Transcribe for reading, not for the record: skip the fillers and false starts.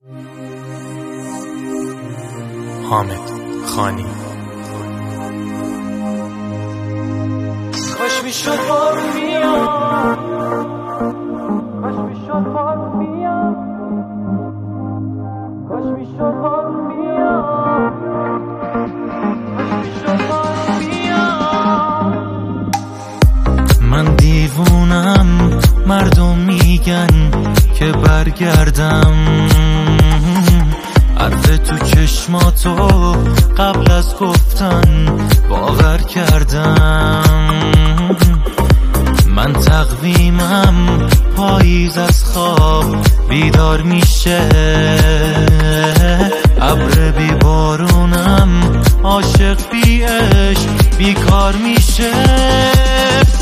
حامد خانی. کاش میشد بارون بیاد، کاش میشد بارون بیاد، کاش میشد بارون بیاد، کاش میشد بارون بیاد. من دیوونم، مردم میگن که برگردم، حرف تو چشماتو قبل از گفتن باور کردم. من تقویمم پاییز از خواب بیدار میشه، ابر بی بارونم عاشق بی عشق بیکار میشه.